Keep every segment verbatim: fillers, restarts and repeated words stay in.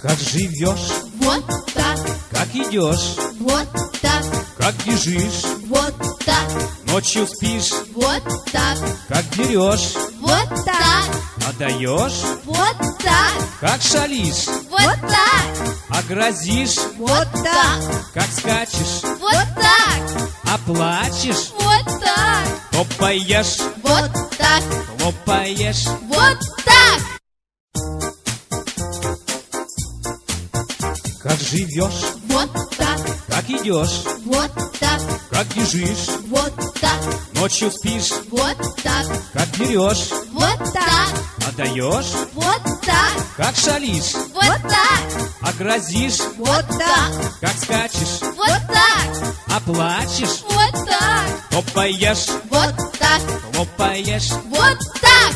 Как живешь? Вот так. Как идешь? Вот так. Как бежишь? Вот так. Ночью спишь? Вот так. Как берешь? Вот так. Отдаешь? Вот так. Как шалишь? Вот так. А грозишь? Вот так. Как скачешь? Вот так. А плачешь? Вот так. Топаешь? Вот так. Хлопаешь? Вот так. Как живешь? Вот так. Как идешь? Вот так. Как бежишь? Вот так. Ночью спишь? Вот так. Как берешь? Вот так. Отдаешь? Вот так. Как шалишь? Вот так. А грозишь? Вот так. Как скачешь? Вот так. А плачешь? Вот так. Топаешь? Вот так. Хлопаешь? Вот так.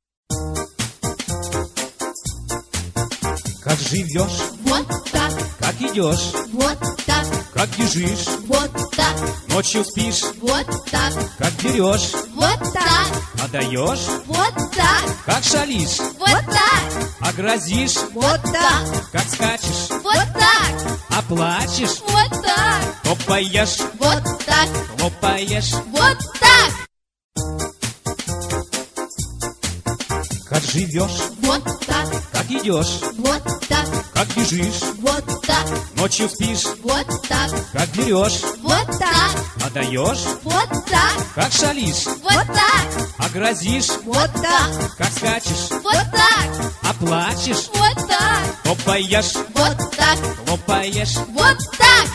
Как живешь? Вот так. Как идешь? Вот так. Как бежишь? Вот так. Ночью спишь? Вот так. Как берешь? Вот так. Отдаешь? Вот так. Как шалишь? Вот так. А грозишь? Вот так. Как скачешь? Вот так. А плачешь? Вот так. Топаешь? Вот так. Хлопаешь? Вот так. Как живешь? Вот так. Как идешь? Вот так. Как бежишь? Вот так. Ночью спишь? Вот так. Как берешь? Вот так. Отдаешь? Вот так. Как шалишь? Вот так. А грозишь? Вот так. Как скачешь? Вот так. А плачешь? Вот так. Топаешь? Вот так. Хлопаешь? Вот так.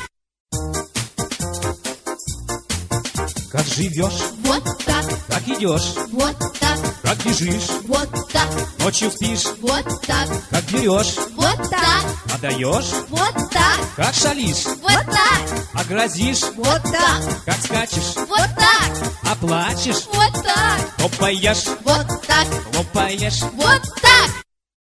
Как живешь? Вот так. Как идешь? Вот так. Как бежишь? Вот так. Ночью спишь? Вот так. Как берешь? Вот так. Отдаешь? Вот так. Как шалишь? Вот так. А грозишь? Вот так. Как скачешь? Вот так. А плачешь? Вот так. Топаешь? Вот так. Хлопаешь? Вот так.